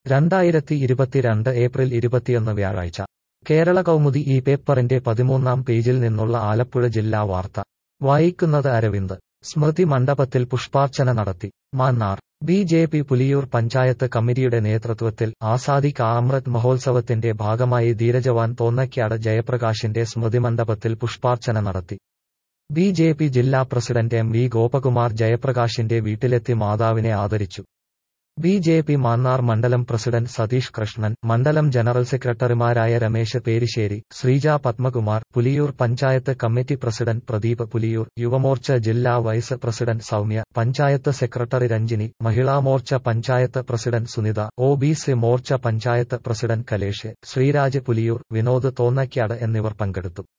2022 April 21 വ്യാഴാഴ്ച കേരള കൗമുദി ഈ പേപ്പറിന്റെ 13-ാം പേജിൽ നിന്നുള്ള ആലപ്പുഴ ജില്ലാ വാർത്ത വായിക്കുന്നത് അരവിന്ദ്. സ്മൃതി മണ്ഡപത്തിൽ പുഷ്പാർച്ചന നടത്തി. മാന്നാർ ബി.ജെ.പി. പുലിയൂർ പഞ്ചായത്ത് കമ്മിറ്റിയുടെ നേതൃത്വത്തിൽ ആസാദി കാ അമൃത് മഹോത്സവത്തിന്റെ ഭാഗമായി ധീരജവാൻ തോന്നയ്ക്കാട് ജയപ്രകാശിന്റെ സ്മൃതിമണ്ഡപത്തിൽ പുഷ്പാർച്ചന നടത്തി. ബി.ജെ.പി. ജില്ലാ പ്രസിഡന്റ് എം. വി. ഗോപകുമാർ ജയപ്രകാശിന്റെ വീട്ടിലെത്തി മാതാവിനെ ആദരിച്ചു. ബി.ജെ.പി. മാന്നാർ മണ്ഡലം പ്രസിഡന്റ് സതീഷ് കൃഷ്ണൻ, മണ്ഡലം ജനറൽ സെക്രട്ടറിമാരായ രമേശ് പേരിശ്ശേരി, ശ്രീജ പത്മകുമാർ, പുലിയൂർ പഞ്ചായത്ത് കമ്മിറ്റി പ്രസിഡന്റ് പ്രദീപ് പുലിയൂർ, യുവമോർച്ച ജില്ലാ vice president Soumya, panchayat secretary Ranjini, Mahilamorcha panchayat president Sunitha, OBC. Morcha panchayat president Kalesh, Sreeraj Puliyoor, Vinod Thonnakkad എന്നിവർ പങ്കെടുത്തു.